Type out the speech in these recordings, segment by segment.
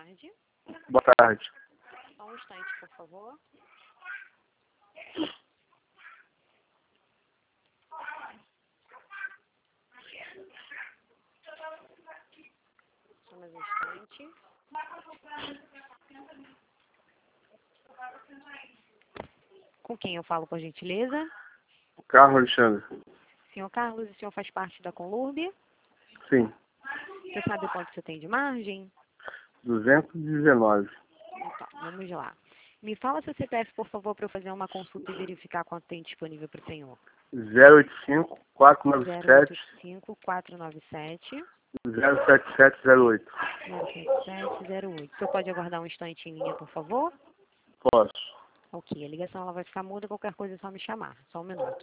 tarde. Boa tarde. Só um instante, por favor. Só mais um instante. Com quem eu falo, por gentileza? Carlos Alexandre. Senhor Carlos, o senhor faz parte da Conlurb? Sim. Você sabe quanto você tem de margem? 219. Então, vamos lá. Me fala seu CPF, por favor, para eu fazer uma consulta e verificar quanto tem disponível para o senhor. 085 497 085 497 07708. 07708. O senhor pode aguardar um instante em linha, por favor? Posso. Ok, a ligação ela vai ficar muda, qualquer coisa é só me chamar. Só um minuto.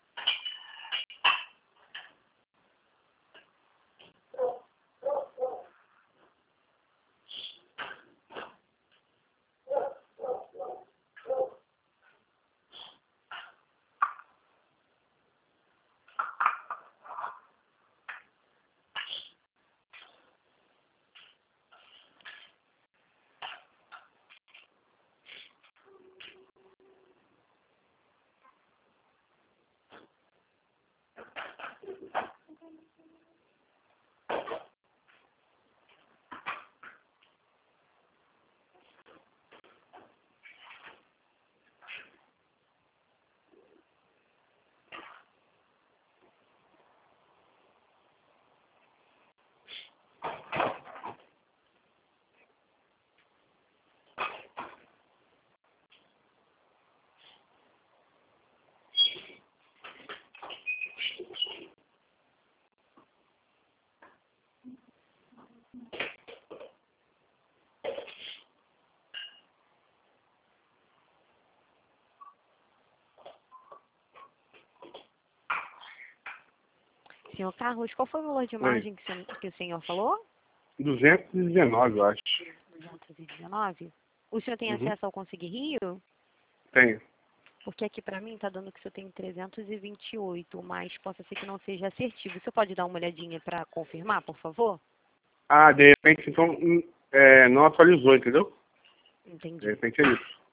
Senhor Carlos, qual foi o valor de margem que o senhor falou? 219, eu acho. 219? O senhor tem Uhum. acesso ao Conseguir Rio? Tenho. Porque aqui para mim está dando que o senhor tem 328, mas possa ser que não seja assertivo. O senhor pode dar uma olhadinha para confirmar, por favor? Ah, de repente, então, não atualizou, entendeu? De Entendi. repente é isso.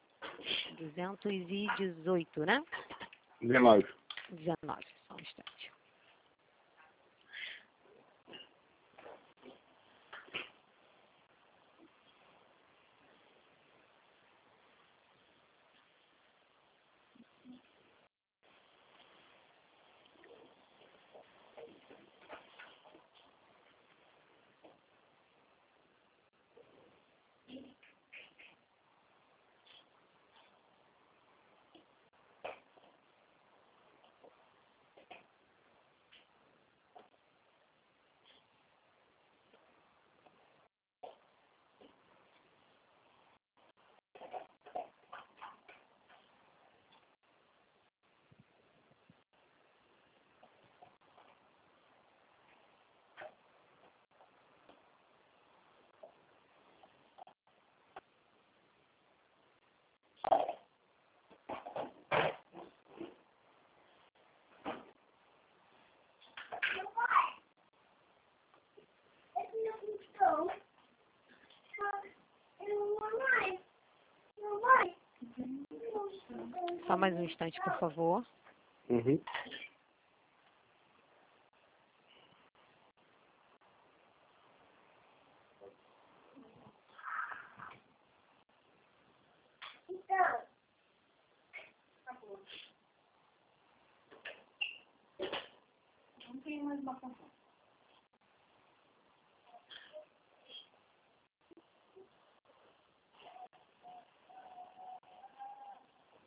218, né? 19. 19, só um instante. Só mais um instante, por favor. Uhum. Não tem mais uma conta.